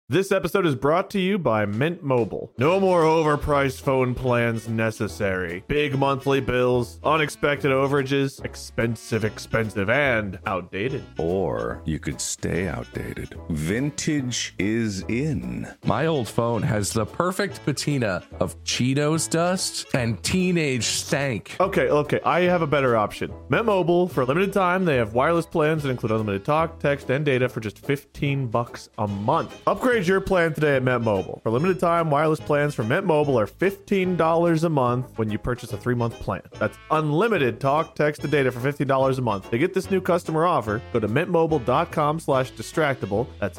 This episode is brought to you by Mint Mobile. No more overpriced phone plans necessary. Big monthly bills, unexpected overages, expensive, and outdated. Or you could stay outdated. Vintage is in. My old phone has the perfect patina of Cheetos dust and teenage stank. Okay, I have a better option. Mint Mobile, for a limited time, they have wireless plans that include unlimited talk, text, and data for just $15 a month. Upgrade your plan today at Mint Mobile. For a limited time, wireless plans from Mint Mobile are $15 a month when you purchase a 3-month plan. That's unlimited talk, text, and data for $15 a month. To get this new customer offer, go to mintmobile.com/distractible. That's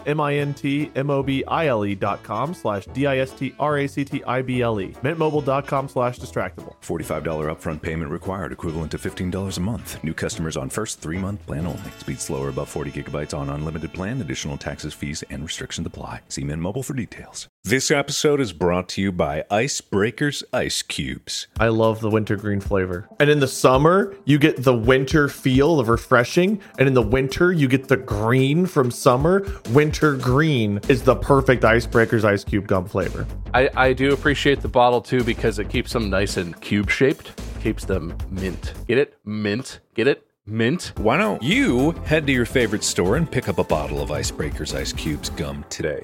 mintmobile.com/distractible. Mintmobile.com/distractible. $45 upfront payment required, equivalent to $15 a month. New customers on first 3-month plan only. Speed slower above 40 gigabytes on unlimited plan. Additional taxes, fees, and restrictions apply. See Mint Mobile for details. This episode is brought to you by Icebreakers Ice Cubes. I love the wintergreen flavor. And in the summer, you get the winter feel of refreshing. And in the winter, you get the green from summer. Winter green is the perfect Icebreakers Ice Cube gum flavor. I do appreciate the bottle too because it keeps them nice and cube shaped. Keeps them mint. Get it? Mint. Get it? Mint. Why don't you head to your favorite store and pick up a bottle of Icebreakers Ice Cubes gum today?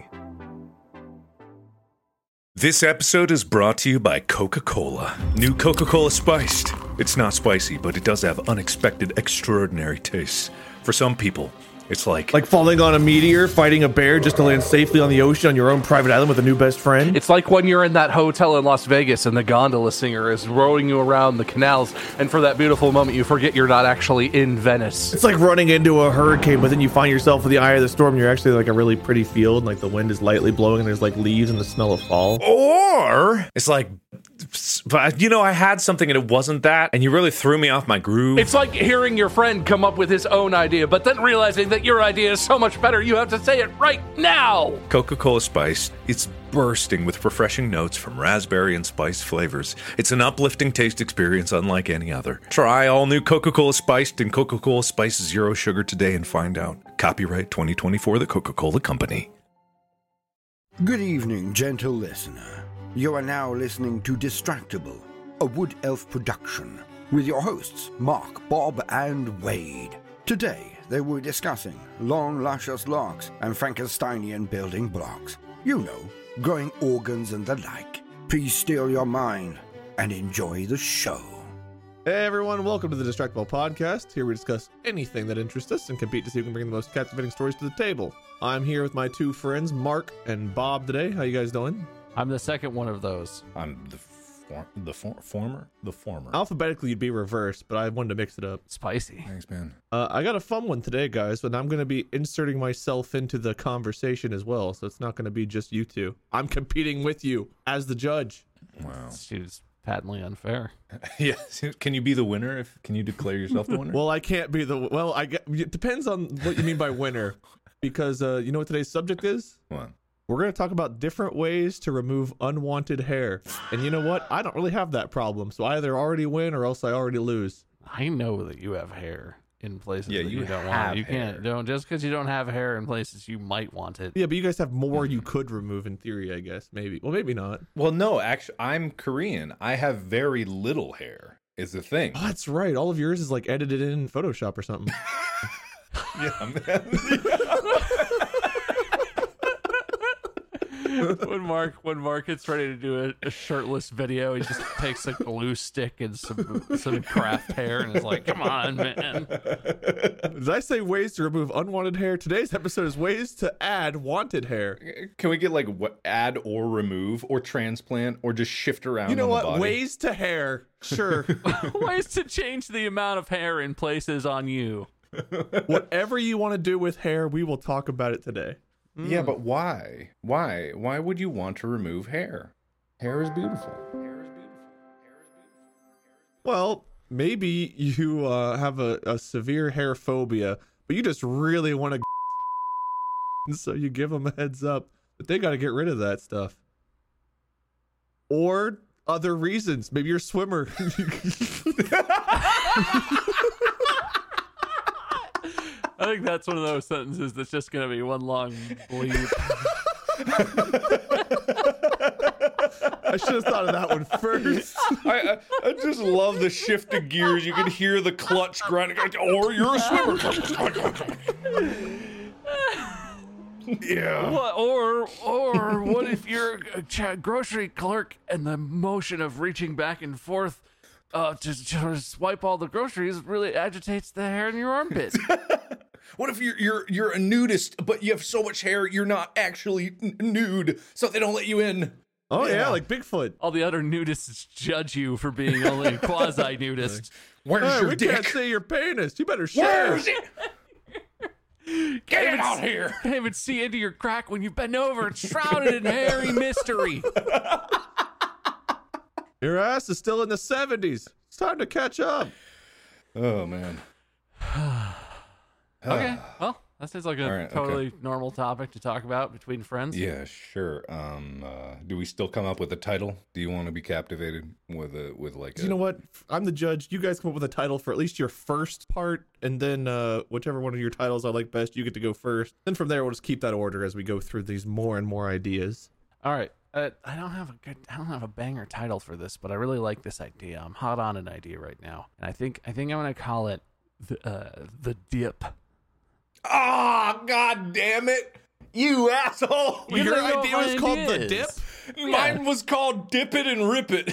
This episode is brought to you by Coca-Cola. New Coca-Cola Spiced. It's not spicy, but it does have unexpected, extraordinary tastes. For some people, it's like falling on a meteor, fighting a bear just to land safely on the ocean on your own private island with a new best friend. It's like when you're in that hotel in Las Vegas and the gondola singer is rowing you around the canals, and for that beautiful moment, you forget you're not actually in Venice. It's like running into a hurricane, but then you find yourself in the eye of the storm. And you're actually like a really pretty field, and like the wind is lightly blowing, and there's like leaves and the smell of fall. Or it's like, but I had something and it wasn't that, and you really threw me off my groove. It's like hearing your friend come up with his own idea, but then realizing that your idea is so much better, you have to say it right now. Coca-Cola Spiced. It's bursting with refreshing notes from raspberry and spice flavors. It's an uplifting taste experience unlike any other. Try all new Coca-Cola Spiced and Coca-Cola Spiced Zero Sugar today and find out. Copyright 2024, The Coca-Cola Company. Good evening, gentle listener. You are now listening to Distractible, a Wood Elf production, with your hosts, Mark, Bob, and Wade. Today, they were discussing long, luscious locks and Frankensteinian building blocks. You know, growing organs and the like. Please still your mind and enjoy the show. Hey everyone, welcome to the Distractible Podcast. Here we discuss anything that interests us and compete to see who can bring the most captivating stories to the table. I'm here with my two friends, Mark and Bob today. How you guys doing? I'm the second one of those. I'm the former. Alphabetically, you'd be reversed, but I wanted to mix it up. Spicy. Thanks, man. I got a fun one today, guys, but I'm going to be inserting myself into the conversation as well, so it's not going to be just you two. I'm competing with you as the judge. Wow. She's patently unfair. Yeah. Can you be the winner? Can you declare yourself the winner? Well, I can't be the... Well, it depends on what you mean by winner, because you know what today's subject is? What? We're going to talk about different ways to remove unwanted hair. And you know what? I don't really have that problem. So I either already win or else I already lose. I know that you have hair in places that you don't have want. You can't. Don't just because you don't have hair in places you might want it. Yeah, but you guys have more you could remove in theory, I guess. Maybe. Well, maybe not. Well, no, actually, I'm Korean. I have very little hair is the thing. Oh, that's right. All of yours is like edited in Photoshop or something. Yeah, man. when Mark gets ready to do a shirtless video, he just takes a glue stick and some craft hair and is like, "Come on, man." Did I say ways to remove unwanted hair? Today's episode is ways to add wanted hair. Can we get like add or remove or transplant or just shift around? You know on what? The body? Ways to hair. Sure. Ways to change the amount of hair in places on you. Whatever you want to do with hair, we will talk about it today. Yeah, but why? Why would you want to remove hair? Hair is beautiful. Well, maybe you have a severe hair phobia, but you just really want to, and so you give them a heads up that they got to get rid of that stuff. Or other reasons. Maybe you're a swimmer. I think that's one of those sentences that's just going to be one long bleep. I should have thought of that one first. I just love the shift of gears. You can hear the clutch grinding. Or you're a swimmer. Yeah. What, or what if you're a grocery clerk and the motion of reaching back and forth to swipe all the groceries really agitates the hair in your armpit? What if you're a nudist, but you have so much hair you're not actually nude, so they don't let you in? Oh yeah, like Bigfoot. All the other nudists judge you for being only a quasi-nudist. Where's Hey, your we dick? can't see your penis. You better share. Where's it? Get it out here. Can't even see into your crack when you bend over. It's shrouded in hairy mystery. Your ass is still in the 70s. It's time to catch up. Oh man. Okay, well, that sounds like a All right, totally normal topic to talk about between friends. Yeah, sure. Do we still come up with a title? Do you want to be captivated with like? You know what? I'm the judge. You guys come up with a title for at least your first part, and then whichever one of your titles I like best, you get to go first. Then from there, we'll just keep that order as we go through these more and more ideas. All right. I don't have a banger title for this, but I really like this idea. I'm hot on an idea right now, and I think I'm gonna call it the dip. Oh, God damn it. You asshole. You Your know what idea was mine called the is. dip? Mine was called Dip It and Rip It.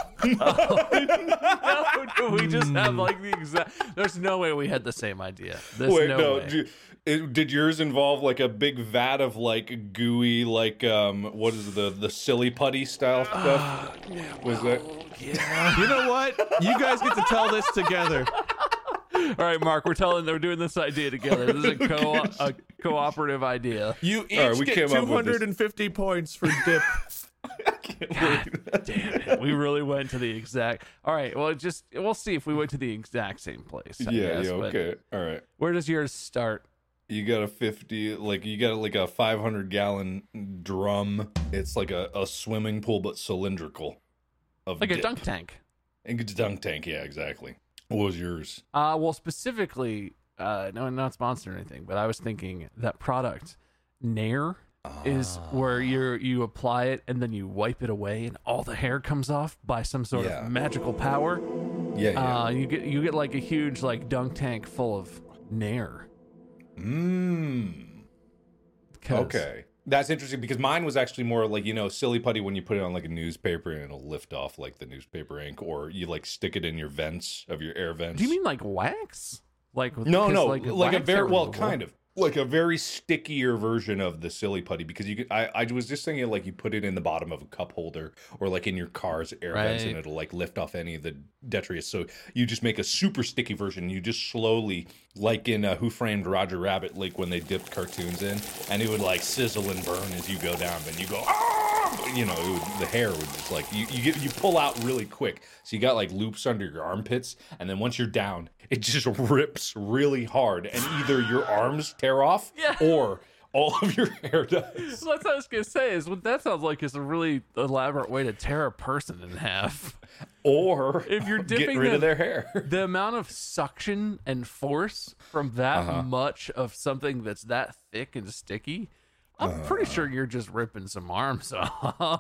No, we just have like the exact. There's no way we had the same idea. There's Wait, no no. way. Did yours involve like a big vat of like gooey, like what is the silly putty style stuff? Was that? Yeah. You know what? You guys get to tell this together. All right, Mark. We're doing this idea together. This is a cooperative idea. You each All right, we get came up with this. 250 points for dip. God damn it. We really went to the exact. All right. Well, we'll see if we went to the exact same place. I Yeah, guess, yeah, but okay. All right. Where does yours start? You got a 50, like you got like a 500-gallon drum. It's like a swimming pool, but cylindrical. Of Like a dip. dunk tank. And it's a dunk tank, yeah, exactly. What was yours? Well, specifically, no, not sponsored or anything, but I was thinking that product, Nair, is where you apply it and then you wipe it away and all the hair comes off by some sort Yeah. of magical power. Yeah, yeah. You get like a huge like dunk tank full of Nair. Okay. That's interesting because mine was actually more like, silly putty when you put it on like a newspaper and it'll lift off like the newspaper ink, or you like stick it in your vents of your air vents. Do you mean like wax? Like No, because, like a wax very, are well, removable. kind of. Like a very stickier version of the silly putty, because you could. I was just thinking like you put it in the bottom of a cup holder or like in your car's air vents, and Right. it'll like lift off any of the detritus. So you just make a super sticky version. You just slowly, like in Who Framed Roger Rabbit, like when they dipped cartoons in, and it would like sizzle and burn as you go down. Then you go, ah! The hair would just like you pull out really quick. So you got like loops under your armpits, and then once you're down, it just rips really hard, and either your arms tear off or all of your hair does. Well, that's what I was gonna say. Is what that sounds like is a really elaborate way to tear a person in half. Or If you're get dipping rid of them- their hair. The amount of suction and force from that much of something that's that thick and sticky, I'm pretty sure you're just ripping some arms off.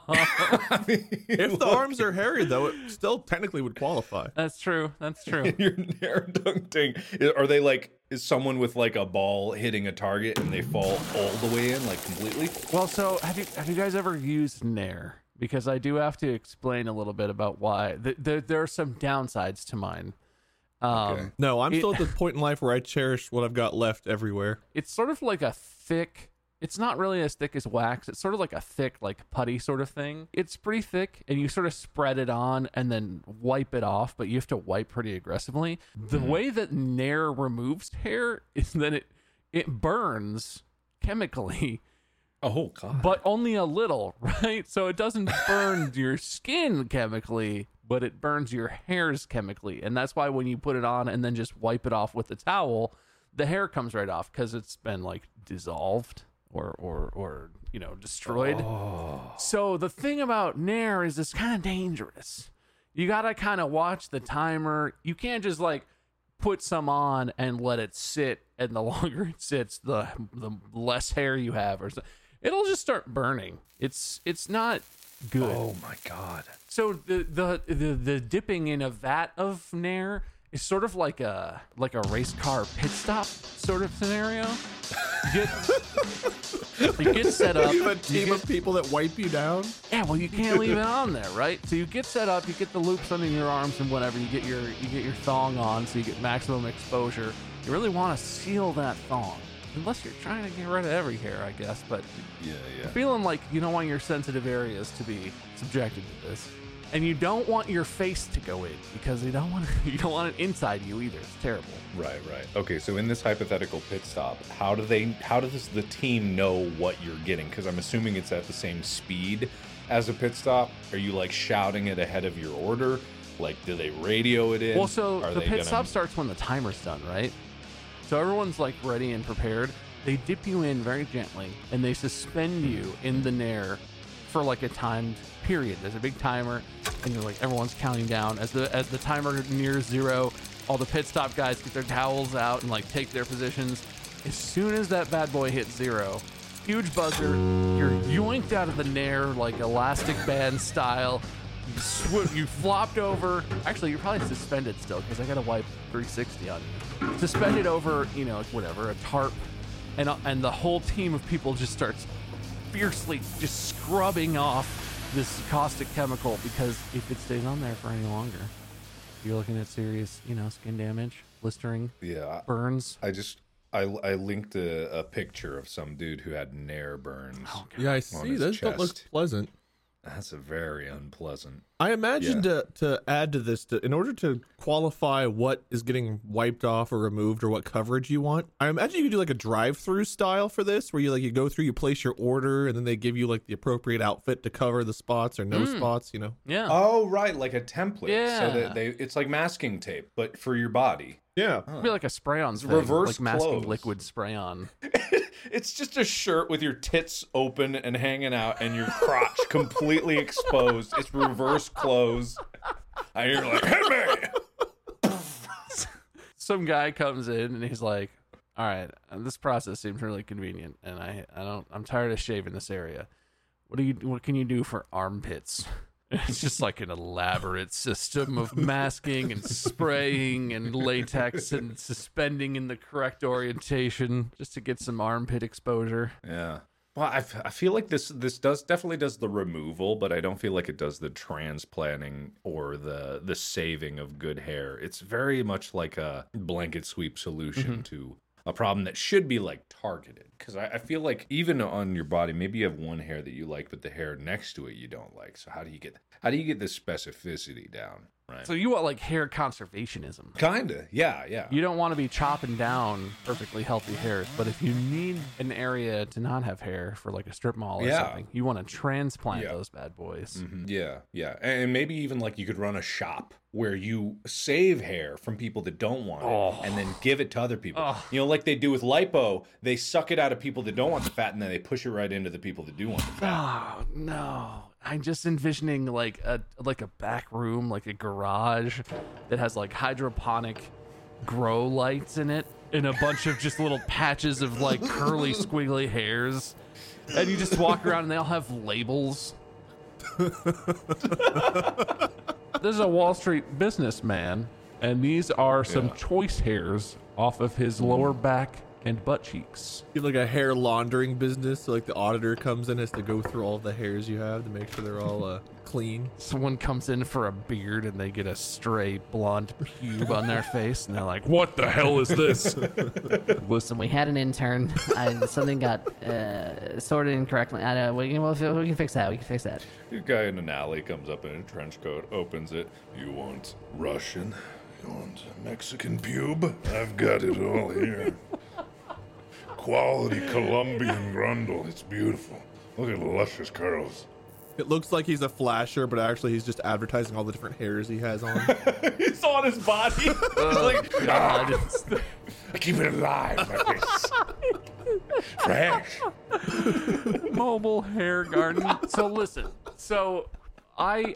If the arms are hairy, though, it still technically would qualify. That's true. That's true. Your hair dunk tank. Are they like, is someone with like a ball hitting a target and they fall all the way in, like completely? Well, so have you guys ever used Nair? Because I do have to explain a little bit about why. There are some downsides to mine. Okay. No, I'm still at the point in life where I cherish what I've got left everywhere. It's sort of like a thick. It's not really as thick as wax. It's sort of like a thick, like putty sort of thing. It's pretty thick, and you sort of spread it on and then wipe it off, but you have to wipe pretty aggressively. The way that Nair removes hair is that it burns chemically, Oh God. but only a little, right? So it doesn't burn your skin chemically, but it burns your hairs chemically. And that's why when you put it on and then just wipe it off with the towel, the hair comes right off because it's been like dissolved or destroyed. So the thing about Nair is it's kind of dangerous. You got to kind of watch the timer. You can't just like put some on and let it sit, and the longer it sits, the less hair you have or something. it'll just start burning. It's not good. Oh my God. So the dipping in a vat of Nair is sort of like a race car pit stop sort of scenario. You get set up. You have a team of people that wipe you down. Yeah, well, you can't leave it on there, right? So you get set up, you get the loops under your arms and whatever. You get your thong on, so you get maximum exposure. You really want to seal that thong, unless you're trying to get rid of every hair, I guess. But Yeah. feeling like you don't want your sensitive areas to be subjected to this, and you don't want your face to go in because you don't want it inside you either. It's terrible. Right. Okay, so in this hypothetical pit stop, how does the team know what you're getting? Because I'm assuming it's at the same speed as a pit stop. Are you like shouting it ahead of your order? Like, do they radio it in? Well, so Are the they pit stop starts when the timer's done, right? So everyone's like ready and prepared. They dip you in very gently and they suspend you in the Nair for like a timed period. There's a big timer and you're like, everyone's counting down. As the timer nears 0, all the pit stop guys get their towels out and like take their positions. As soon as that bad boy hits 0, huge buzzer, you're yoinked out of the Nair like elastic band style. You flopped over. Actually, you're probably suspended still because I got to wipe 360 on you. Suspended over, whatever, a tarp, and the whole team of people just starts fiercely just scrubbing off this caustic chemical, because if it stays on there for any longer, you're looking at serious, skin damage, blistering, burns. I linked a picture of some dude who had Nair burns. Oh, Yeah, I on see. his Those don't look chest. pleasant. That's a very unpleasant. I imagine to add to this, in order to qualify what is getting wiped off or removed or what coverage you want, I imagine you could do like a drive-through style for this, where you go through, you place your order, and then they give you like the appropriate outfit to cover the spots or no spots. Yeah. Oh, right, like a template. Yeah. So that it's like masking tape, but for your body. Yeah. It'd be like a spray-on thing, reverse like masking clothes. liquid spray-on. It's just a shirt with your tits open and hanging out and your crotch completely exposed. It's reverse clothes. And you're like, hey, man. Some guy comes in and he's like, all right, this process seems really convenient, and I'm tired of shaving this area. What can you do for armpits? It's just like an elaborate system of masking and spraying and latex and suspending in the correct orientation just to get some armpit exposure. Yeah. Well, I feel like this definitely does the removal, but I don't feel like it does the transplanting or the saving of good hair. It's very much like a blanket sweep solution to a problem that should be like targeted. Because I feel like even on your body, maybe you have one hair that you like, but the hair next to it you don't like. So how do you get this specificity down? Right. So you want like hair conservationism. Kinda, yeah. You don't want to be chopping down perfectly healthy hairs, but if you need an area to not have hair for like a strip mall or something, you want to transplant those bad boys. Yeah. And maybe even like you could run a shop where you save hair from people that don't want it and then give it to other people. Like they do with lipo, they suck it out of people that don't want the fat and then they push it right into the people that do want the fat. Oh no. I'm just envisioning like a back room, like a garage that has like hydroponic grow lights in it and a bunch of just little patches of like curly squiggly hairs. And you just walk around and they all have labels. This is a Wall Street businessman, and these are some choice hairs off of his lower back and butt cheeks. You have like a hair laundering business, so like the auditor comes in, has to go through all the hairs you have to make sure they're all clean. Someone comes in for a beard and they get a stray blonde pube on their face and they're like, what the hell is this? Listen, we had an intern. Something got sorted incorrectly. I know. We can fix that. We can fix that. A guy in an alley comes up in a trench coat, opens it. You want Russian? You want Mexican pube? I've got it all here. Quality Colombian grundle. It's beautiful. Look at the luscious curls. It looks like he's a flasher, but actually he's just advertising all the different hairs he has on. It's on his body. Like, God. I keep it alive like this. Fresh. Mobile hair garden. So listen. So I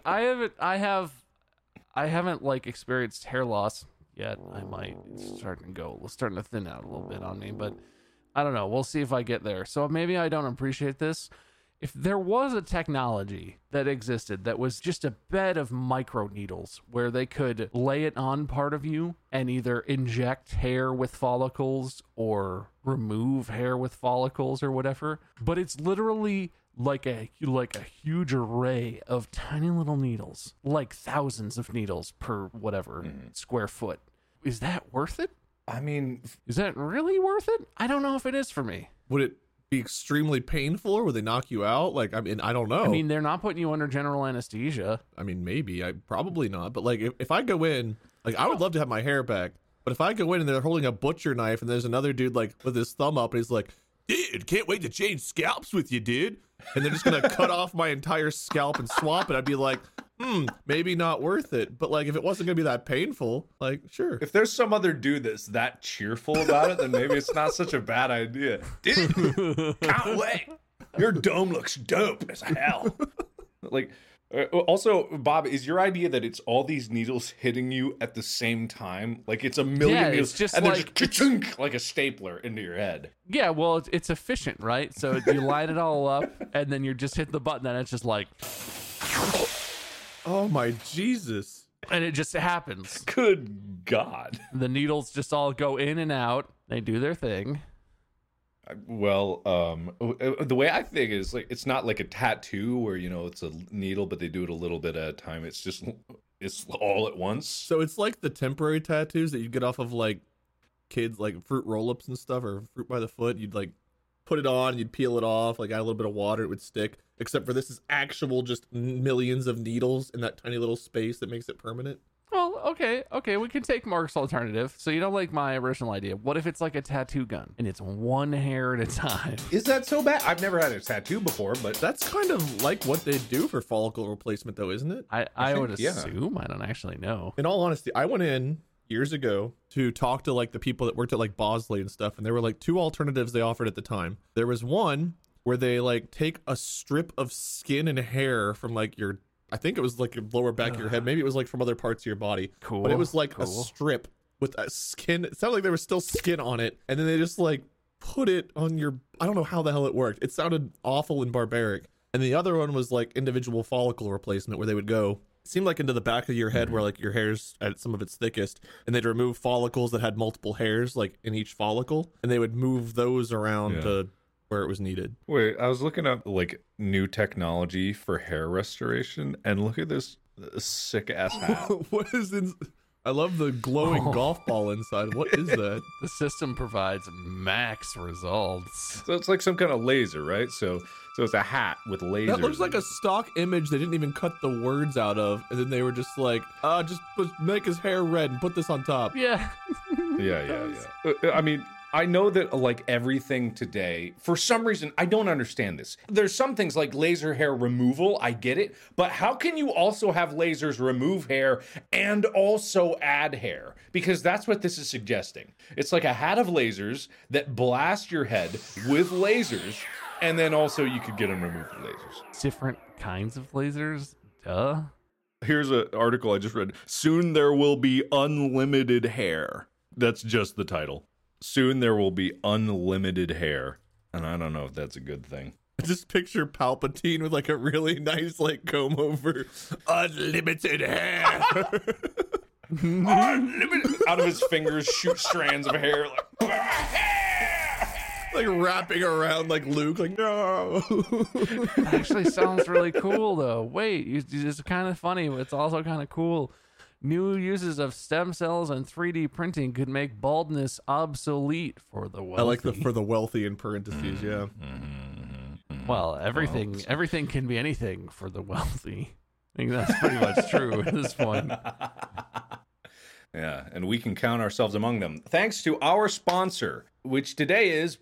haven't like experienced hair loss yet. I might. It's starting to thin out a little bit on me, but I don't know. We'll see if I get there. So maybe I don't appreciate this. If there was a technology that existed that was just a bed of micro needles where they could lay it on part of you and either inject hair with follicles or remove hair with follicles or whatever, but it's literally like a huge array of tiny little needles, like thousands of needles per whatever square foot. Is that worth it? I mean, Is that really worth it? I don't know if it is for me. Would it be extremely painful, or would they knock you out? Like, I mean, I don't know. I mean, they're not putting you under general anesthesia. I mean, maybe. I probably not. But like, if I go in, like, I would love to have my hair back. But if I go in and they're holding a butcher knife, and there's another dude like with his thumb up, and he's like, "Dude, can't wait to change scalps with you, dude," and they're just gonna cut off my entire scalp and swap it, I'd be like, maybe not worth it. But like, if it wasn't gonna be that painful, like, sure. if there's some other dude that's that cheerful about it, then maybe it's not such a bad idea. Dude, can't wait. Your dome looks dope as hell. Like, also, Bob, is your idea that it's all these needles hitting you at the same time? Like it's a million Yeah, needles, it's just and like- they're just ka-chunk, like a stapler into your head. Yeah, well, it's efficient, right? So you line it all up, and then you just hit the button, and it's just like, Oh my Jesus. and it just happens. Good God. The needles just all go in and out. They do their thing. Well, the way I think is like it's not like a tattoo where it's a needle, but they do it a little bit at a time. It's all at once. So it's like the temporary tattoos that you get off of like kids, like fruit roll-ups and stuff, or fruit by the foot. You'd like put it on, you'd peel it off, like add a little bit of water, it would stick. Except for this is actual just millions of needles in that tiny little space that makes it permanent. Well, okay, we can take Mark's alternative. So you don't like my original idea. What if it's like a tattoo gun, and it's one hair at a time? Is that so bad? I've never had a tattoo before, but That's kind of like what they do for follicle replacement, though, isn't it? I would yeah. assume. I don't actually know. In all honesty, I went in years ago to talk to like the people that worked at like Bosley and stuff, and there were like two alternatives they offered at the time. There was one where they like take a strip of skin and hair from like your, I think it was like your lower back of your head, maybe it was like from other parts of your body, Cool. but it was like a cool. strip with a skin. It sounded like there was still skin on it, and then they just like put it on your, I don't know how the hell it worked. It sounded awful and barbaric. And the other one was like individual follicle replacement, where they would go, it seemed like into the back of your head where like your hair's at some of its thickest, and they'd remove follicles that had multiple hairs like in each follicle, and they would move those around Yeah. to where it was needed. wait, I was looking up like new technology for hair restoration, and look at this sick ass hat. What is in? I love the glowing golf ball inside. What is that? The system provides max results. So it's like some kind of laser, right? So it's a hat with lasers. That looks like in a stock image they didn't even cut the words out of, and then they were just like, make his hair red and put this on top. Yeah. it. Yeah. I mean, I know that like everything today, for some reason, I don't understand this. There's some things like laser hair removal, I get it, but how can you also have lasers remove hair and also add hair? Because that's what this is suggesting. It's like a hat of lasers that blast your head with lasers, and then also you could get them removed with lasers. Different kinds of lasers. Duh. Here's an article I just read. Soon there will be unlimited hair. That's just the title. Soon there will be unlimited hair. And I don't know if that's a good thing. Just picture Palpatine with like a really nice like comb over, unlimited hair. Unlimited. Out of his fingers shoot strands of hair like Like wrapping around like Luke, like no. That actually sounds really cool, though. Wait, it's kind of funny, but it's also kind of cool. New uses of stem cells and 3D printing could make baldness obsolete for the wealthy. I like the for the wealthy in parentheses. Yeah. Well, everything can be anything for the wealthy. I think that's pretty much true at this point. Yeah, and we can count ourselves among them. Thanks to our sponsor, which today is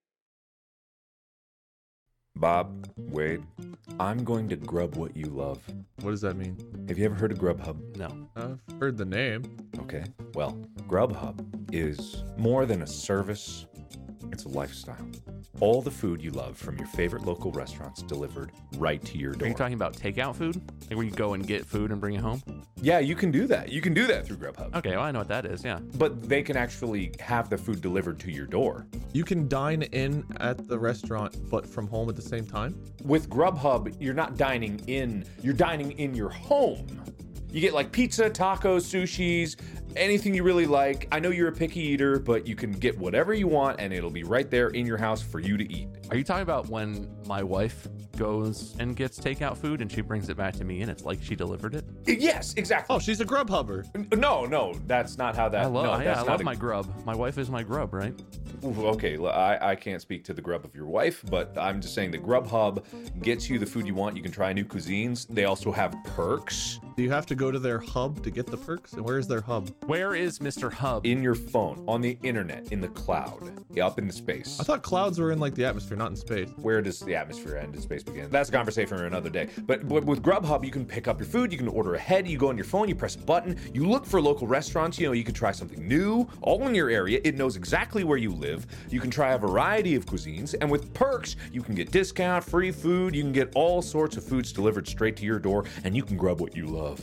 Bob, Wade, I'm going to grub what you love. What does that mean? Have you ever heard of Grubhub? No. I've heard the name. Okay. Well, Grubhub is more than a service. It's a lifestyle. All the food you love from your favorite local restaurants delivered right to your door. Are you talking about takeout food? Like where you go and get food and bring it home? Yeah, you can do that. You can do that through Grubhub. Okay, well, I know what that is, yeah. But they can actually have the food delivered to your door. You can dine in at the restaurant, but from home at the same time? With Grubhub, you're not dining in, you're dining in your home. You get like pizza, tacos, sushis, anything you really like. I know you're a picky eater, but you can get whatever you want and it'll be right there in your house for you to eat. Are you talking about when my wife goes and gets takeout food and she brings it back to me and it's like she delivered it? Yes, exactly. Oh, she's a Grubhubber. No, that's not how that. I love, no, I that's love not my grub. My wife is my grub, right? Ooh, okay, I can't speak to the grub of your wife, but I'm just saying the Grubhub gets you the food you want. You can try new cuisines. They also have perks. Do you have to go to their hub to get the perks? And where is their hub? Where is Mr. Hub? In your phone, on the internet, in the cloud, up into space. I thought clouds were in like the atmosphere, not in space. Where does the atmosphere end and space begin? That's a conversation for another day. But with Grubhub, you can pick up your food, you can order ahead, you go on your phone, you press a button, you look for local restaurants, you can try something new, all in your area. It knows exactly where you live. You can try a variety of cuisines, and with perks, you can get discount, free food, you can get all sorts of foods delivered straight to your door, and you can grub what you love.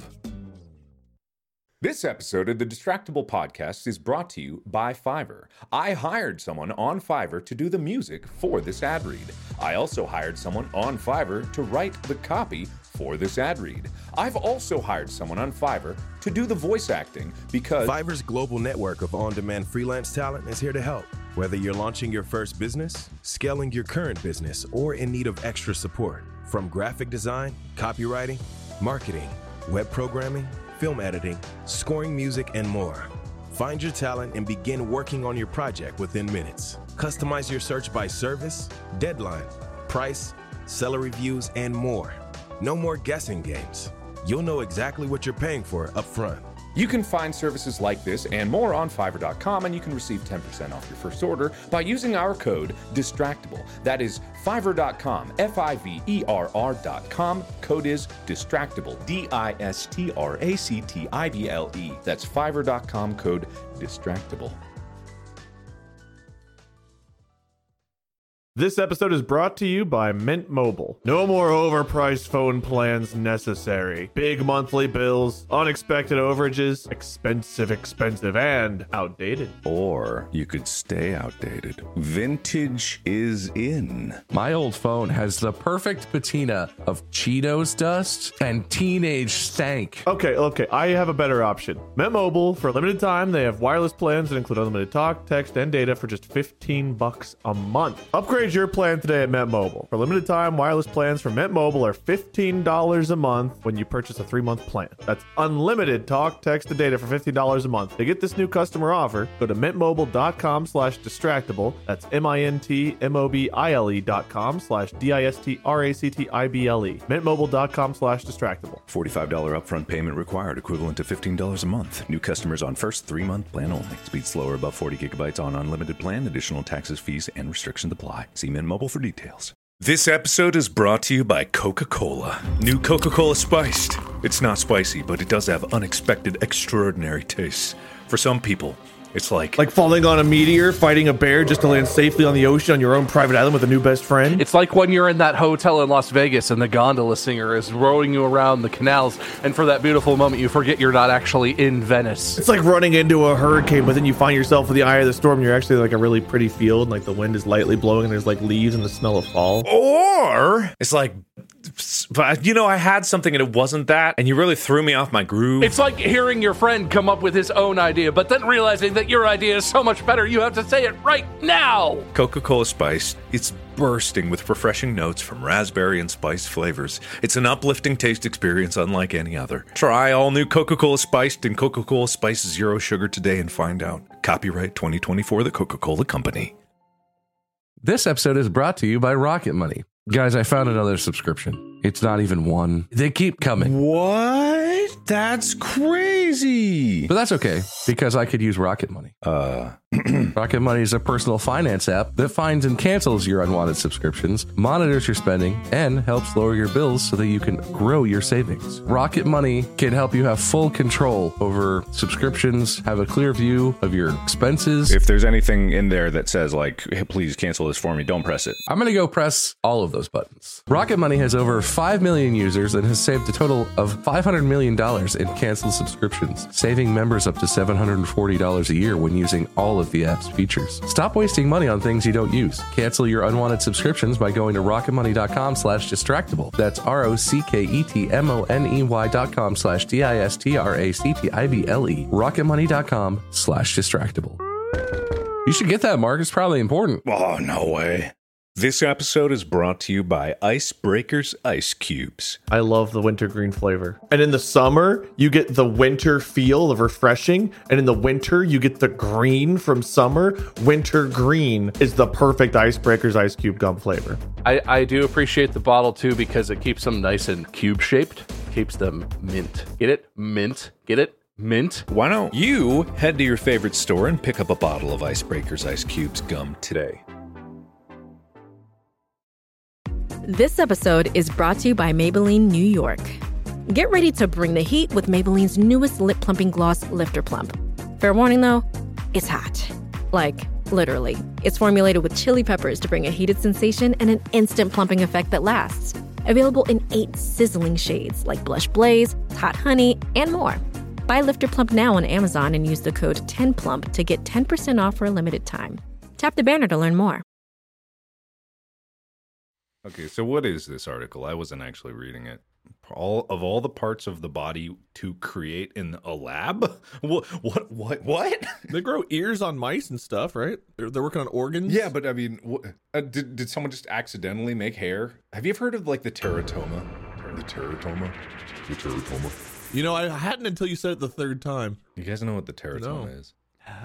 This episode of the Distractable Podcast is brought to you by Fiverr. I hired someone on Fiverr to do the music for this ad read. I also hired someone on Fiverr to write the copy for this ad read. I've also hired someone on Fiverr to do the voice acting because Fiverr's global network of on-demand freelance talent is here to help. Whether you're launching your first business, scaling your current business, or in need of extra support. From graphic design, copywriting, marketing, web programming, film editing, scoring music, and more. Find your talent and begin working on your project within minutes. Customize your search by service, deadline, price, seller reviews, and more. No more guessing games. You'll know exactly what you're paying for up front. you can find services like this and more on Fiverr.com, and you can receive 10% off your first order by using our code DISTRACTABLE. That is Fiverr.com, Fiverr.com. Code is DISTRACTABLE, DISTRACTIBLE. That's Fiverr.com, code DISTRACTABLE. This episode is brought to you by Mint Mobile. No more overpriced phone plans necessary. Big monthly bills, unexpected overages, expensive, and outdated. Or you could stay outdated. Vintage is in. My old phone has the perfect patina of Cheetos dust and teenage stank. Okay, I have a better option. Mint Mobile, for a limited time, they have wireless plans that include unlimited talk, text, and data for just $15 a month. Upgrade your plan today at Mint Mobile. For a limited time, wireless plans from Mint Mobile are $15 a month when you purchase a 3-month plan. That's unlimited talk, text, and data for $15 a month. To get this new customer offer, go to mintmobile.com/distractable. That's mintmobile.com/distractible. mintmobile.com/distractable. $45 upfront payment required, equivalent to $15 a month. New customers on first 3-month plan only. Speed slower above 40 gigabytes on unlimited plan. Additional taxes, fees, and restrictions apply. See Mint Mobile for details. This episode is brought to you by Coca-Cola. New Coca-Cola Spiced. It's not spicy, but it does have unexpected, extraordinary tastes. For some people, it's like falling on a meteor, fighting a bear just to land safely on the ocean on your own private island with a new best friend. It's like when you're in that hotel in Las Vegas and the gondola singer is rowing you around the canals, and for that beautiful moment you forget you're not actually in Venice. It's like running into a hurricane, but then you find yourself in the eye of the storm and you're actually like a really pretty field, and like the wind is lightly blowing and there's like leaves and the smell of fall. Or it's like, I had something and it wasn't that, and you really threw me off my groove. It's like hearing your friend come up with his own idea, but then realizing that your idea is so much better, you have to say it right now. Coca-Cola Spiced. It's bursting with refreshing notes from raspberry and spice flavors. It's an uplifting taste experience unlike any other. Try all new Coca-Cola Spiced and Coca-Cola Spiced Zero Sugar today and find out. Copyright 2024, The Coca-Cola Company. This episode is brought to you by Rocket Money. Guys, I found another subscription. It's not even one. They keep coming. What? That's crazy. But that's okay, because I could use Rocket Money. Rocket Money is a personal finance app that finds and cancels your unwanted subscriptions, monitors your spending, and helps lower your bills so that you can grow your savings. Rocket Money can help you have full control over subscriptions, have a clear view of your expenses. If there's anything in there that says, like, hey, please cancel this for me, don't press it. I'm going to go press all of those buttons. Rocket Money has over 5 million users and has saved a total of $500 million in canceled subscriptions, saving members up to $740 a year when using all of the app's features. Stop wasting money on things you don't use. Cancel your unwanted subscriptions by going to rocketmoney.com/distractible. That's ROCKETMONEY.com/DISTRACTIBLE. rocketmoney.com/distractible. You should get that, Mark. It's probably important. Oh, no way. This episode is brought to you by Icebreakers Ice Cubes. I love the wintergreen flavor. And in the summer, you get the winter feel of refreshing. And in the winter, you get the green from summer. Wintergreen is the perfect Icebreakers Ice Cube gum flavor. I do appreciate the bottle too because it keeps them nice and cube shaped. Keeps them mint. Get it? Mint. Get it? Mint. Why don't you head to your favorite store and pick up a bottle of Icebreakers Ice Cubes gum today? This episode is brought to you by Maybelline New York. Get ready to bring the heat with Maybelline's newest lip plumping gloss, Lifter Plump. Fair warning though, it's hot. Like, literally. It's formulated with chili peppers to bring a heated sensation and an instant plumping effect that lasts. Available in 8 sizzling shades like Blush Blaze, Hot Honey, and more. Buy Lifter Plump now on Amazon and use the code 10PLUMP to get 10% off for a limited time. Tap the banner to learn more. Okay, so what is this article? I wasn't actually reading it. All the parts of the body to create in a lab? What? They grow ears on mice and stuff, right? They're working on organs. Yeah, but I mean, did someone just accidentally make hair? Have you ever heard of like the teratoma? The teratoma? You know, I hadn't until you said it the third time. You guys know what the teratoma is?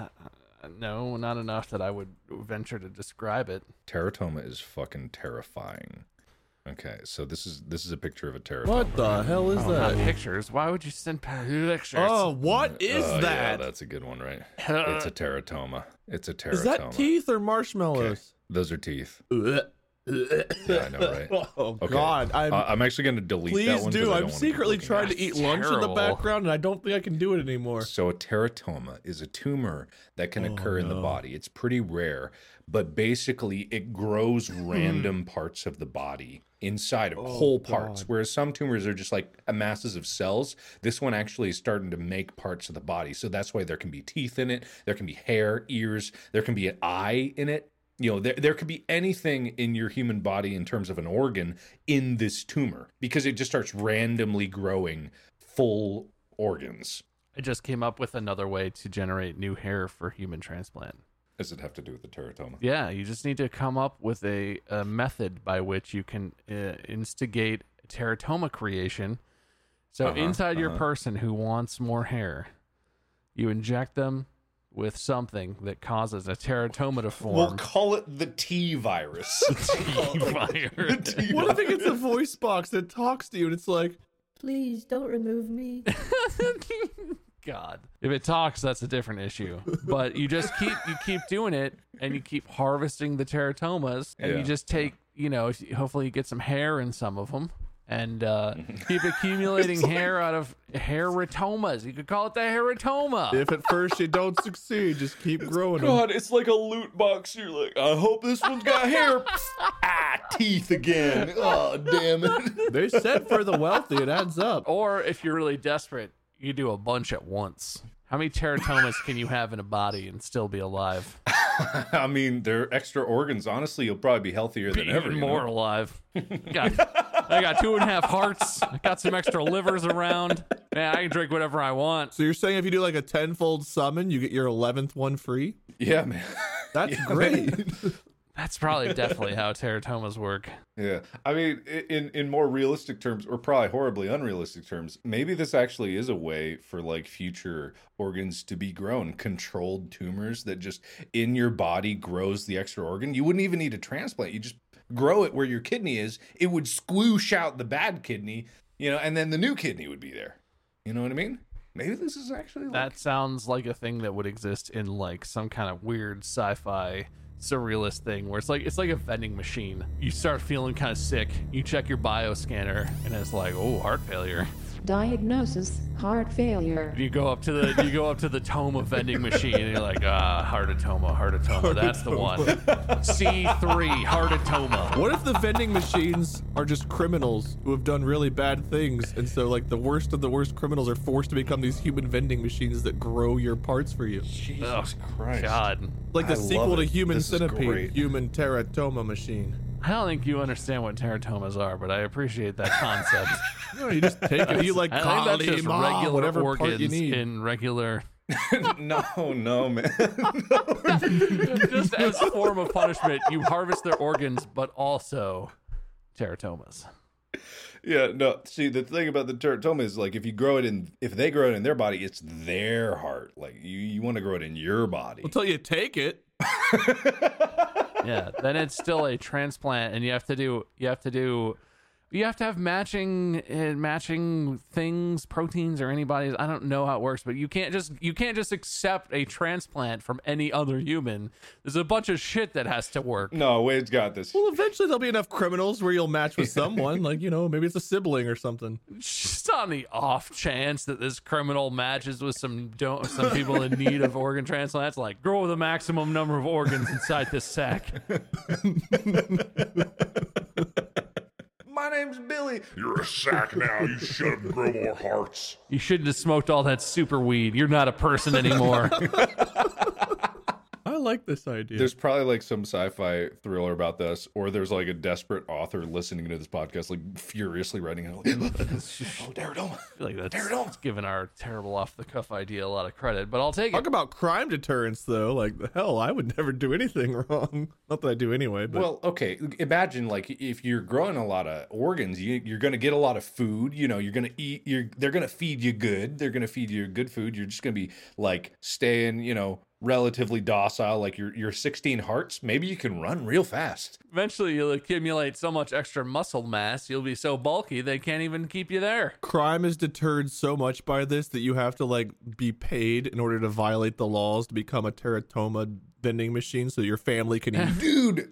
No, not enough that I would venture to describe it. Teratoma is fucking terrifying. Okay, so this is a picture of a teratoma. What the hell is that? Not pictures. Why would you send pictures? Oh, what is that? Yeah, that's a good one, right? It's a teratoma. It's a teratoma. Is that teeth or marshmallows? Okay. Those are teeth. Yeah, I know, right? Oh, okay. God. I'm actually going to delete that one. Please do. I'm secretly trying to eat lunch in the background, and I don't think I can do it anymore. So a teratoma is a tumor that can occur in the body. It's pretty rare, but basically it grows random parts of the body inside of whole parts, whereas some tumors are just like masses of cells. This one actually is starting to make parts of the body. So that's why there can be teeth in it. There can be hair, ears. There can be an eye in it. You know, there could be anything in your human body in terms of an organ in this tumor because it just starts randomly growing full organs. I just came up with another way to generate new hair for human transplant. Does it have to do with the teratoma? Yeah, you just need to come up with a method by which you can instigate teratoma creation. So inside your person who wants more hair, you inject them with something that causes a teratoma to form. We'll call it the T virus. What if it gets a voice box that talks to you and it's like, please don't remove me. God. If it talks, that's a different issue. But you just keep doing it and you keep harvesting the teratomas and you just take, you know, hopefully you get some hair in some of them. And keep accumulating hair out of hairatomas. You could call it the hairotoma. If at first you don't succeed, just keep growing them. God, it's like a loot box. You're like, I hope this one's got hair. Teeth again. Oh, damn it. They said for the wealthy, it adds up. Or if you're really desperate, you do a bunch at once. How many teratomas can you have in a body and still be alive? I mean, they're extra organs. Honestly, you'll probably be healthier than ever. Even more alive. I got 2.5 hearts. I got some extra livers around. Man, I can drink whatever I want. So you're saying if you do like a 10-fold summon, you get your 11th one free? Yeah, man. That's great. That's probably definitely how teratomas work. Yeah. I mean, in more realistic terms, or probably horribly unrealistic terms, maybe this actually is a way for like future organs to be grown. Controlled tumors that just in your body grows the extra organ. You wouldn't even need a transplant. You just grow it where your kidney is, it would squoosh out the bad kidney, and then the new kidney would be there. You know what I mean? Maybe this is actually that sounds like a thing that would exist in like some kind of weird sci-fi surrealist thing where it's like a vending machine. You start feeling kind of sick, you check your bioscanner, and it's like, oh, heart failure. Diagnosis: heart failure. You go up to the Toma vending machine and you're like, heartotoma, that's the one. C3 heartotoma. What if the vending machines are just criminals who have done really bad things, and so like the worst of the worst criminals are forced to become these human vending machines that grow your parts for you? Jesus Christ. God. Like the I sequel love to it. Human This is Centipede, great. Human Teratoma Machine. I don't think you understand what teratomas are, but I appreciate that concept. No, you just take it. You like I think that's just regular whatever part organs you need. in regular. No, man. Just as a form of punishment, you harvest their organs, but also teratomas. Yeah, no. See, the thing about the teratoma is like if they grow it in their body, it's their heart. Like you want to grow it in your body. Until you take it. Yeah, then it's still a transplant, and you have to have matching things, proteins or antibodies. I don't know how it works, but you can't just accept a transplant from any other human. There's a bunch of shit that has to work. No, Wade's got this. Well, eventually there'll be enough criminals where you'll match with someone, like, maybe it's a sibling or something. Just on the off chance that this criminal matches with some people in need of organ transplants, like grow the maximum number of organs inside this sack. My name's Billy. You're a sack now. You should have grown more hearts. You shouldn't have smoked all that super weed. You're not a person anymore. I like this idea. There's probably like some sci-fi thriller about this, or there's like a desperate author listening to this podcast, like furiously writing out, teratoma. I feel like that's giving our terrible off-the-cuff idea a lot of credit, but I'll take it. Talk about crime deterrence, though. Like, hell, I would never do anything wrong. Not that I do anyway, but... Well, okay, imagine, like, if you're growing a lot of organs, you're going to get a lot of food, you're going to eat, they're going to feed you good, they're going to feed you good food, you're just going to be, like, staying, relatively docile, like your 16 hearts. Maybe you can run real fast. Eventually, you'll accumulate so much extra muscle mass, you'll be so bulky they can't even keep you there. Crime is deterred so much by this that you have to, like, be paid in order to violate the laws to become a teratoma vending machine so your family can eat. Dude,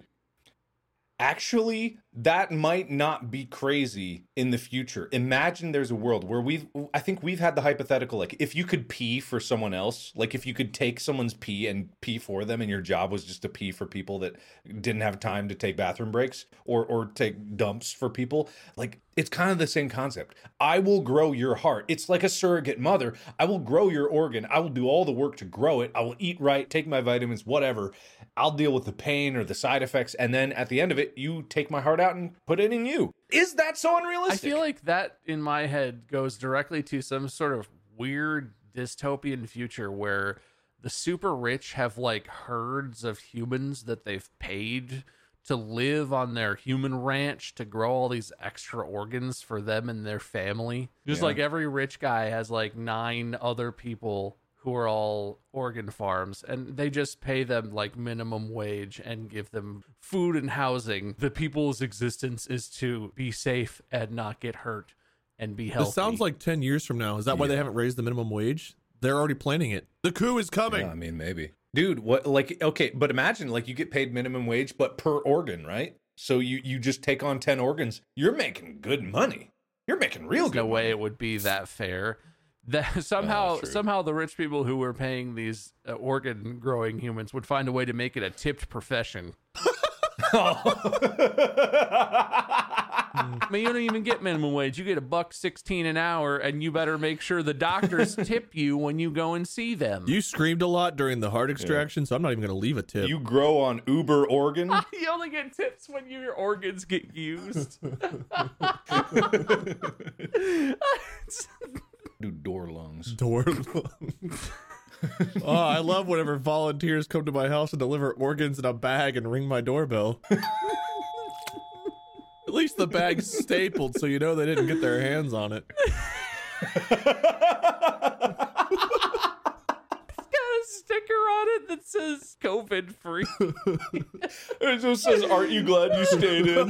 actually, that might not be crazy in the future. Imagine there's a world where I think we've had the hypothetical, like, if you could pee for someone else, like if you could take someone's pee and pee for them, and your job was just to pee for people that didn't have time to take bathroom breaks or take dumps for people, like, it's kind of the same concept. I will grow your heart. It's like a surrogate mother. I will grow your organ. I will do all the work to grow it. I will eat right, take my vitamins, whatever. I'll deal with the pain or the side effects. And then at the end of it, you take my heart out and put it in you. Is that so unrealistic? I feel like that in my head goes directly to some sort of weird dystopian future where the super rich have like herds of humans that they've paid to live on their human ranch to grow all these extra organs for them and their family. Just like every rich guy has like 9 other people who are all organ farms, and they just pay them like minimum wage and give them food and housing. The people's existence is to be safe and not get hurt and be healthy. This sounds like 10 years from now. Is that why they haven't raised the minimum wage? They're already planning it. The coup is coming. Yeah, I mean, maybe. Dude, what, like, okay, but imagine, like, you get paid minimum wage, but per organ, right? So you just take on 10 organs. You're making good money. You're making real good money. No way it would be that fair. That somehow the rich people who were paying these organ growing humans would find a way to make it a tipped profession. I mean, you don't even get minimum wage. You get $1.16 an hour, and you better make sure the doctors tip you when you go and see them. You screamed a lot during the heart extraction, so I'm not even going to leave a tip. You grow on Uber organ? You only get tips when your organs get used. Do door lungs. Door lungs. Oh, I love whenever volunteers come to my house and deliver organs in a bag and ring my doorbell. At least the bag's stapled so you know they didn't get their hands on it. It's got a sticker on it that says COVID free. It just says, "Aren't you glad you stayed in?"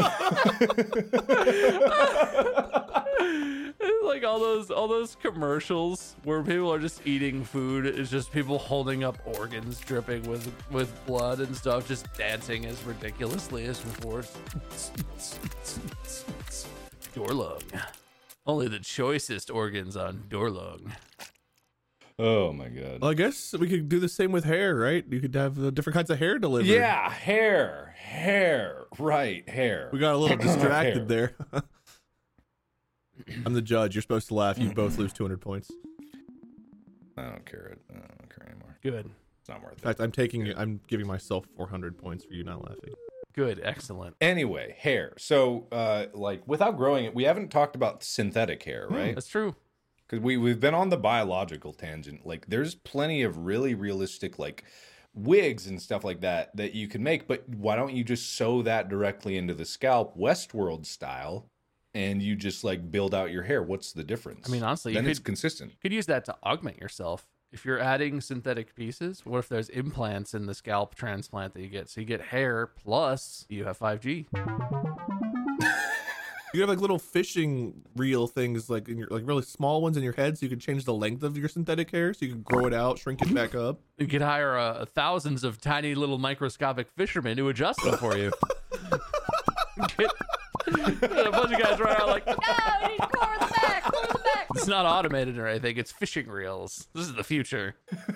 Like all those commercials where people are just eating food. It's just people holding up organs dripping with blood and stuff, just dancing as ridiculously as before. Dorlung. Only the choicest organs on Dorlung. Oh my god. Well, I guess we could do the same with hair, right? You could have different kinds of hair delivered. Yeah, hair. Right, hair. We got a little distracted there. I'm the judge. You're supposed to laugh. You both lose 200 points. I don't care. I don't care anymore. Good. It's not worth In fact, I'm giving myself 400 points for you not laughing. Good. Excellent. Anyway, hair. So, like, without growing it, we haven't talked about synthetic hair, right? That's true. Because we've been on the biological tangent. Like, there's plenty of really realistic, like, wigs and stuff like that you can make. But why don't you just sew that directly into the scalp, Westworld style, and you just, like, build out your hair? What's the difference? I mean, honestly, then it's consistent. You could use that to augment yourself. If you're adding synthetic pieces, what if there's implants in the scalp transplant that you get? So you get hair plus you have 5G. You have like little fishing reel things, like in your like really small ones in your head, so you can change the length of your synthetic hair, so you can grow it out, shrink it back up. You could hire thousands of tiny little microscopic fishermen to adjust them for you. A bunch of guys run out like, No, you need to go over the back. Go over the back. it's not automated or anything. It's fishing reels. This is the future.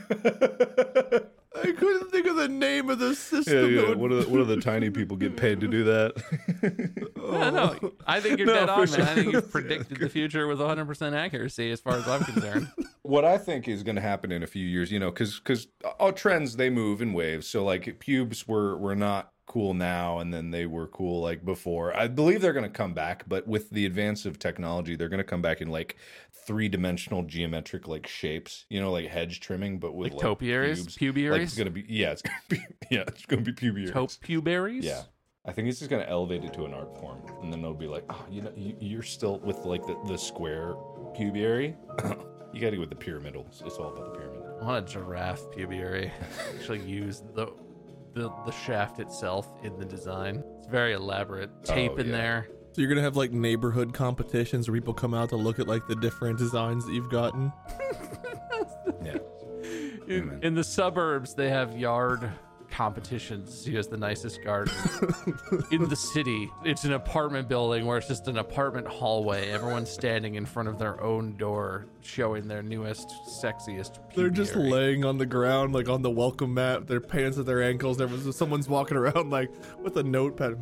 I couldn't think of the name of the system. Yeah. What do the tiny people get paid to do that? No. I think you're dead on, man. I think you've predicted the future with 100% accuracy as far as I'm concerned. What I think is going to happen in a few years, because all trends, they move in waves. So, like, pubes were not cool now, and then they were cool, like, before. I believe they're going to come back, but with the advance of technology, they're going to come back in, like, three-dimensional geometric, like, shapes. Like hedge trimming, but with, like topiaries? pubes. Pubiaries? Like, it's going to be pubiaries. Pubiaries? Yeah. I think it's just going to elevate it to an art form, and then it'll be like, oh, you're still with, like, the square pubiary. You got to go with the pyramidal. It's all about the pyramid. I want a giraffe pubiary. Actually use the shaft itself in the design. It's very elaborate. Tape in there. So you're gonna have like neighborhood competitions where people come out to look at like the different designs that you've gotten. Yeah. In the suburbs, they have yard competitions. Who has the nicest garden? In the city, it's an apartment building where it's just an apartment hallway. Everyone's standing in front of their own door, showing their newest, sexiest pubiary. They're just laying on the ground, like on the welcome mat, their pants at their ankles. Someone's walking around like with a notepad.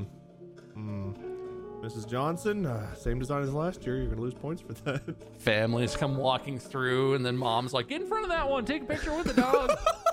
Mrs. Johnson, same design as last year. You're gonna lose points for that. Families come walking through, and then mom's like, "Get in front of that one. Take a picture with the dog."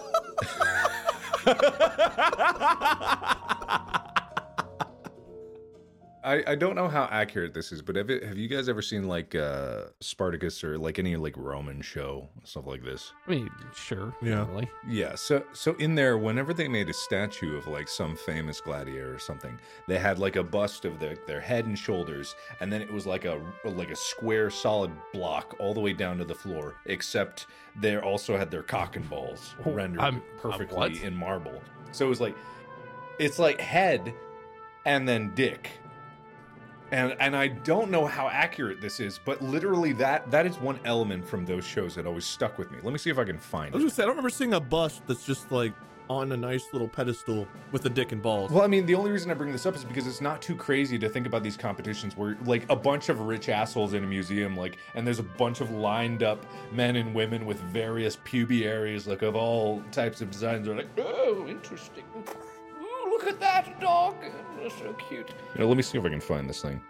I don't know how accurate this is, but have you guys ever seen like Spartacus or like any like Roman show, stuff like this? I mean, sure. Yeah. Really. Yeah. So in there, whenever they made a statue of like some famous gladiator or something, they had like a bust of their head and shoulders, and then it was like a square solid block all the way down to the floor, except they also had their cock and balls rendered perfectly in marble. So it was like, it's like head and then dick. And I don't know how accurate this is, but literally that is one element from those shows that always stuck with me. Let me see if I can find I was it. gonna say, I don't remember seeing a bust that's just like on a nice little pedestal with a dick and balls. Well, I mean, the only reason I bring this up is because it's not too crazy to think about these competitions where like a bunch of rich assholes in a museum, like, and there's a bunch of lined up men and women with various pubiaries, like of all types of designs. They're like, oh, interesting. Ooh, look at that dog. It's so cute. Let me see if I can find this thing.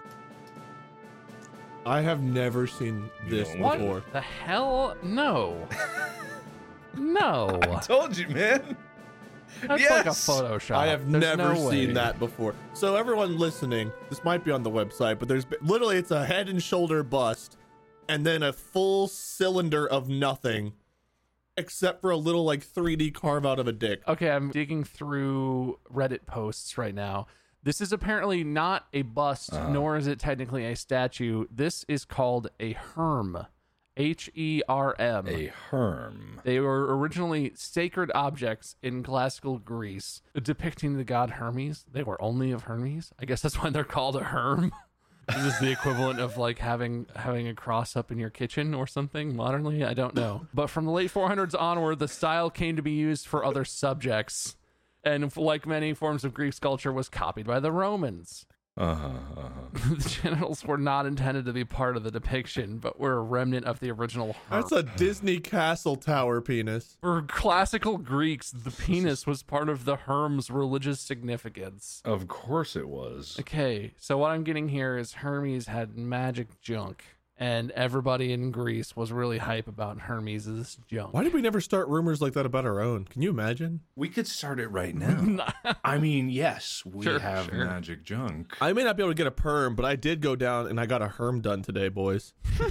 I have never seen this What before. the hell? No. No. I told you, man. That's Yes! like a Photoshop. I have There's never no way. seen that before. So everyone listening, this might be on the website, but literally it's a head and shoulder bust and then a full cylinder of nothing except for a little like 3D carve out of a dick. Okay, I'm digging through Reddit posts right now. This is apparently not a bust, nor is it technically a statue. This is called a herm, H-E-R-M. A herm. They were originally sacred objects in classical Greece, depicting the god Hermes. They were only of Hermes. I guess that's why they're called a herm. This is the equivalent of like having a cross up in your kitchen or something modernly. I don't know. But from the late 400s onward, the style came to be used for other subjects, and like many forms of Greek sculpture, was copied by the Romans. The genitals were not intended to be part of the depiction, but were a remnant of the original herm. That's a Disney castle tower penis. For classical Greeks, the penis was part of the herm's religious significance. Of course it was. Okay, so what I'm getting here is Hermes had magic junk, and everybody in Greece was really hype about Hermes' junk. Why did we never start rumors like that about our own? Can you imagine? We could start it right now. I mean, yes, we have magic junk. I may not be able to get a perm, but I did go down and I got a herm done today, boys.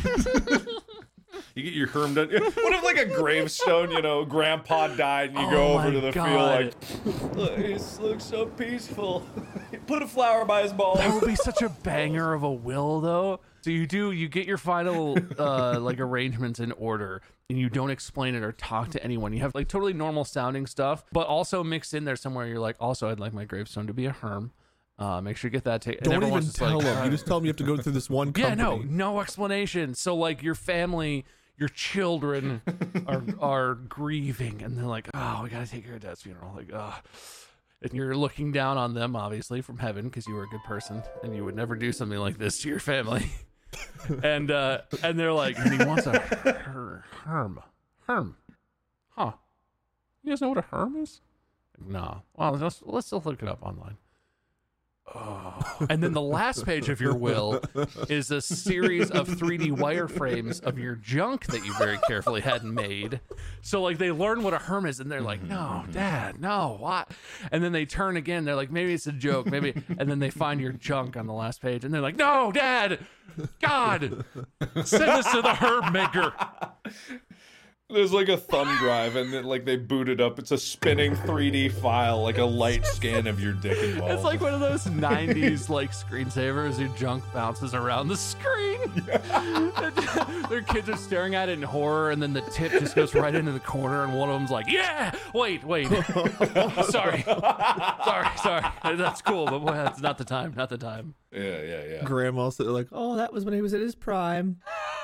You get your herm done. What if like a gravestone, you know, grandpa died and you go over to the field like, look, he looks so peaceful. Put a flower by his balls. That would be such a banger of a will, though. So you get your final like arrangements in order, and you don't explain it or talk to anyone. You have like totally normal sounding stuff, but also mixed in there somewhere. You're like, also, I'd like my gravestone to be a herm. Make sure you get that taken. Don't even tell them. You just tell them you have to go through this one company. Yeah, no explanation. So like your family, your children are grieving, and they're like, oh, we gotta take care of Dad's funeral. Like, and you're looking down on them, obviously, from heaven, because you were a good person and you would never do something like this to your family. and they're like, and he wants a herm. Huh? You guys know what a herm is? No. Well, let's look it up online. Oh. And then the last page of your will is a series of 3D wireframes of your junk that you very carefully had made. So like they learn what a herm is, and they're like, no, Dad, no, what? And then they turn again. They're like, maybe it's a joke, maybe. And then they find your junk on the last page, and they're like, no, Dad, God, send this to the herb maker. There's like a thumb drive, and then like they boot it up. It's a spinning 3D file, like a light scan of your dick and balls. It's like one of those 90s like screensavers. Your junk bounces around the screen. Yeah. Their kids are staring at it in horror, and then the tip just goes right into the corner, and one of them's like, yeah, wait. Sorry. That's cool, but boy, that's not the time. Yeah. Grandma's like, oh, that was when he was at his prime.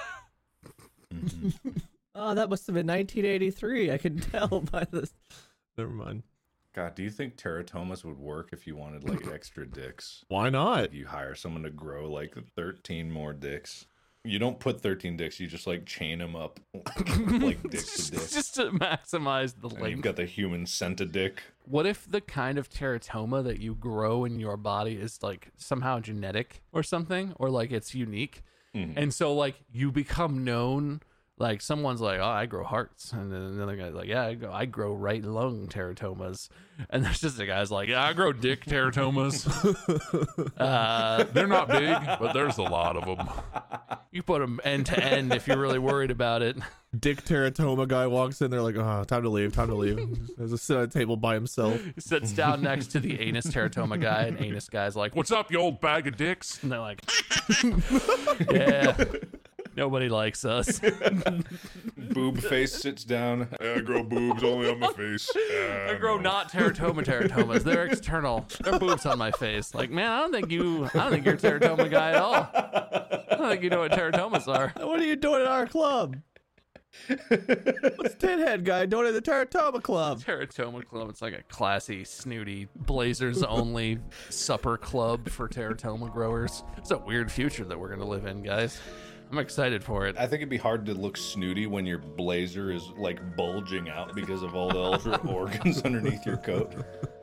Oh, that must have been 1983. I can tell by this. Never mind. God, do you think teratomas would work if you wanted like extra dicks? Why not? If you hire someone to grow like 13 more dicks. You don't put 13 dicks, you just like chain them up like dick to dick. Just to maximize the length. You've got the human centidick. What if the kind of teratoma that you grow in your body is like somehow genetic or something, or like it's unique? Mm-hmm. And so like you become known. Like someone's like, oh, I grow hearts, and then another guy's like, yeah, I grow right lung teratomas, and there's just a guy's like, yeah, I grow dick teratomas. They're not big, but there's a lot of them. You put them end to end if you're really worried about it. Dick teratoma guy walks in, they're like, oh, time to leave. There's a sit at a table by himself. He sits down next to the anus teratoma guy, and anus guy's like, what's up, you old bag of dicks? And they're like, yeah. Nobody likes us. Boob face sits down. I grow boobs only on my face. I grow not teratomas. They're external. They're boobs on my face. Like, man, I don't think you're a teratoma guy at all. I don't think you know what teratomas are. What are you doing at our club? What's Tinhead guy doing at the Teratoma Club? Teratoma Club. It's like a classy, snooty, Blazers only supper club for teratoma growers. It's a weird future that we're going to live in, guys. I'm excited for it. I think it'd be hard to look snooty when your blazer is like bulging out because of all the ultra organs underneath your coat.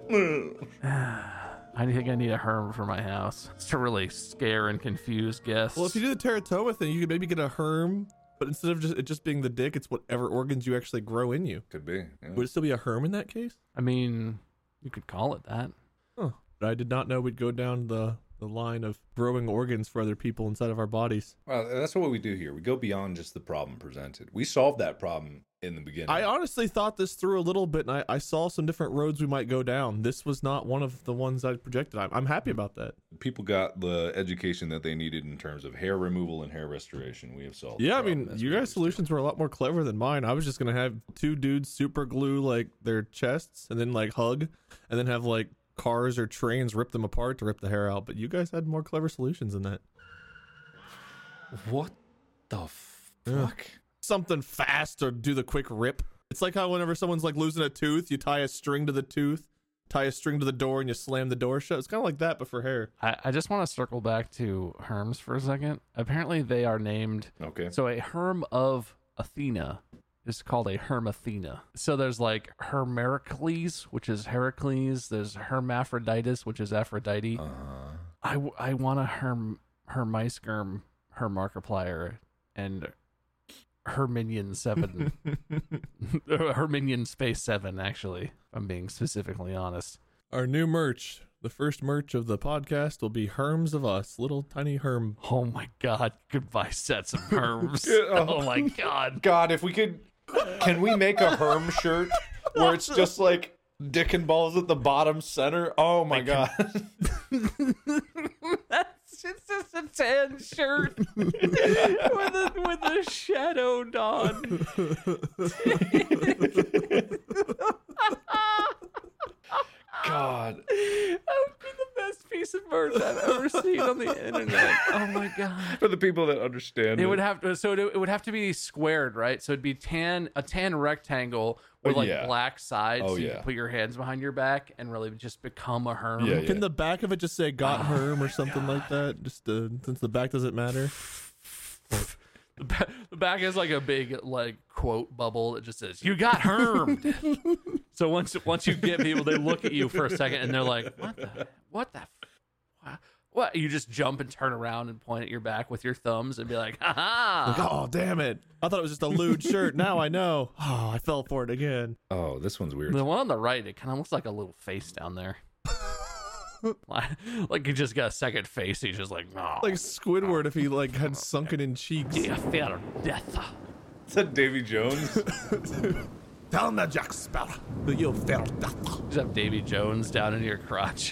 I think I need a herm for my house. It's to really scare and confuse guests. Well, if you do the teratoma thing, you could maybe get a herm, but instead of it just being the dick, it's whatever organs you actually grow in you. Could be. Yeah. Would it still be a herm in that case? I mean, you could call it that. Huh. But I did not know we'd go down the line of growing organs for other people inside of our bodies. Well, that's what we do here. We go beyond just the problem presented. We solved that problem in the beginning. I honestly thought this through a little bit, and I saw some different roads we might go down. This was not one of the ones I projected. I'm happy about that. People got the education that they needed in terms of hair removal and hair restoration. We have solved. Yeah, I mean, you guys' solutions were a lot more clever than mine. I was just gonna have two dudes super glue like their chests, and then like hug, and then have like cars or trains rip them apart to rip the hair out. But you guys had more clever solutions than that. What the fuck? Something fast or do the quick rip. It's like how whenever someone's like losing a tooth, you tie a string to the tooth, tie a string to the door, and you slam the door shut. It's kind of like that, but for hair. I just want to circle back to herms for a second. Apparently they are named. Okay. So a herm of Athena is called a Hermathena. So there's like Hermericles, which is Heracles. There's Hermaphroditus, which is Aphrodite. I want a Hermeiskirm, her Markiplier, and Herminion 7. Herminion Space 7, actually, if I'm being specifically honest. Our new merch, the first merch of the podcast, will be Herms of Us, little tiny herm. Oh my god, goodbye sets of herms. Oh my god. God, if we could, can we make a herm shirt where it's just like dick and balls at the bottom center? Oh my god. It's just a tan shirt with a shadow on. God. That would be the best piece of merch I've ever seen on the internet. Oh my god. For the people that understand it would have to, so it would have to be squared, right? So it'd be a tan rectangle with black sides, so you can put your hands behind your back and really just become a herm. Can the back of it just say "got herm" or something like that? Just since the back doesn't matter. The back is like a big like quote bubble that just says "You got hermed." So once you get people, they look at you for a second and they're like, "What the? What?" You just jump and turn around and point at your back with your thumbs and be like, "Ha ha!" Like, oh damn it! I thought it was just a lewd shirt. Now I know. Oh, I fell for it again. Oh, this one's weird. The one on the right, it kind of looks like a little face down there. Like he just got a second face. He's just like, oh. Like Squidward if he like had sunken in cheeks. Yeah, fear death. Is that Davy Jones? Tell him that Jack Sparrow that you'll fear death. Just have Davy Jones down in your crotch.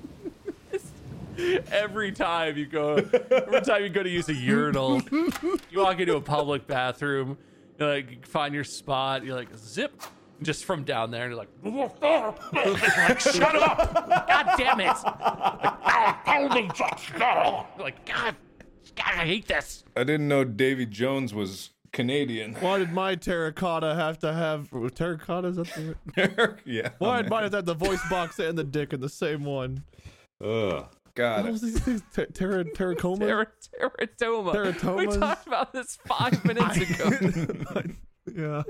Every time you go to use a urinal, you walk into a public bathroom, you like find your spot, you're like zip. Just from down there, and you're like, shut up! God damn it! Like, tell me, like, God, I hate this. I didn't know Davy Jones was Canadian. Why did my terracotta have to have terracotta? Is that the yeah? Why did mine have the voice box and the dick in the same one? Ugh. God. What was these things? Terratoma? Teratoma. We talked about this 5 minutes ago. Yeah.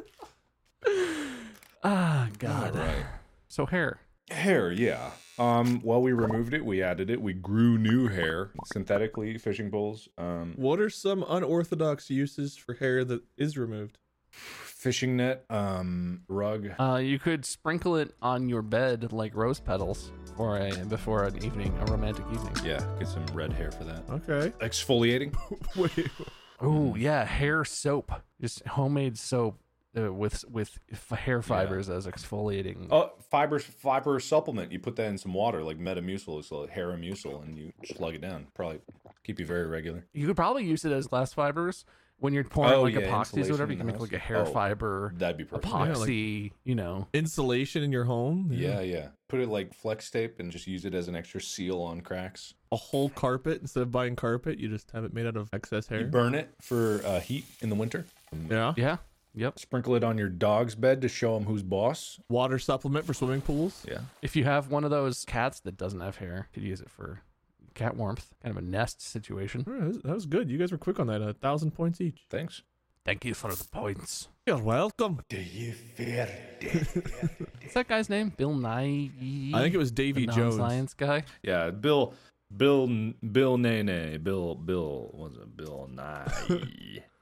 Ah, God. All right. So hair, yeah. While we removed it, we added it. We grew new hair synthetically, fishing poles. What are some unorthodox uses for hair that is removed? Fishing net, rug. You could sprinkle it on your bed like rose petals before an evening, a romantic evening. Yeah, get some red hair for that. Okay. Exfoliating. Wait. Oh yeah, hair soap, just homemade soap. With hair fibers as exfoliating. Oh, fiber supplement. You put that in some water, like Metamucil. It's like Haramucil, and you slug it down. Probably keep you very regular. You could probably use it as glass fibers when you're pouring epoxies or whatever. You can make insulation like a hair fiber. That'd be perfect. Epoxy, insulation in your home. Yeah. Put it like flex tape and just use it as an extra seal on cracks. A whole carpet instead of buying carpet, you just have it made out of excess hair. You burn it for heat in the winter. Yeah. Yep. Sprinkle it on your dog's bed to show him who's boss. Water supplement for swimming pools. Yeah. If you have one of those cats that doesn't have hair, you could use it for cat warmth, kind of a nest situation. That was good. You guys were quick on that. 1,000 points each. Thanks. Thank you for the points. You're welcome. Do you fear death? What's that guy's name? Bill Nye? I think it was Davy Jones. Science guy. Yeah, Bill Nene. Bill was it? Bill Nye.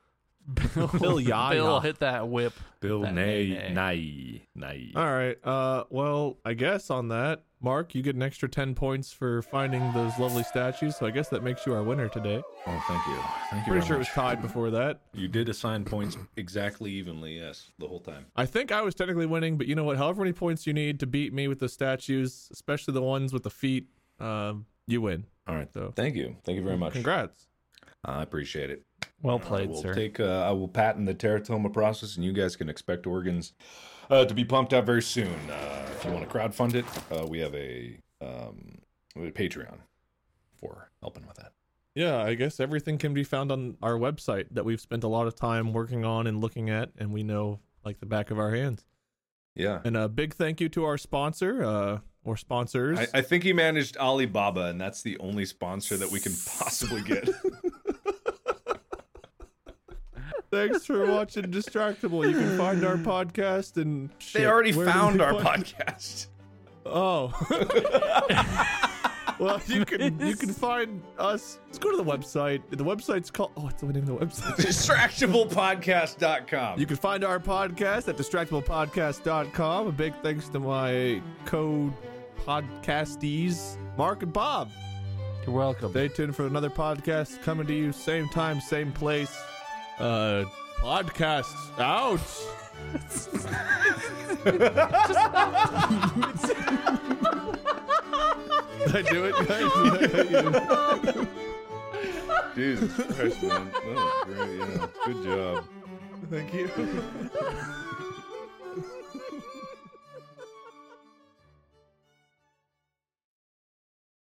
Bill Yaya. Bill, hit that whip. Bill That Nay. All right. Well, I guess on that, Mark, you get an extra 10 points for finding those lovely statues. So I guess that makes you our winner today. Oh, thank you. Thank you. Pretty very sure it was much. tied before that. You did assign points exactly evenly, yes, the whole time. I think I was technically winning, but you know what? However many points you need to beat me with the statues, especially the ones with the feet, you win. All right. So Thank you. Thank you very much. congrats. I appreciate it. Well played, We'll sir. I will patent the teratoma process, and you guys can expect organs to be pumped out very soon. If you want to crowdfund it, we have a Patreon for helping with that. Yeah, I guess everything can be found on our website that we've spent a lot of time working on and looking at, and we know like the back of our hands. Yeah. And a big thank you to our sponsor, or sponsors. I think he managed Alibaba, and that's the only sponsor that we can possibly get. Thanks for watching Distractable. You can find our podcast and They already Where do found we our find- podcast. Oh. Well, you can find us. Let's go to the website. The website's called. Oh, it's the name of the website. DistractablePodcast.com. You can find our podcast at distractablepodcast.com. A big thanks to my co-podcastees, Mark and Bob. You're welcome. Stay tuned for another podcast coming to you same time, same place. Podcasts out. Did I do it, guys? Jesus Christ, man. That was great. Yeah. Good job. Thank you.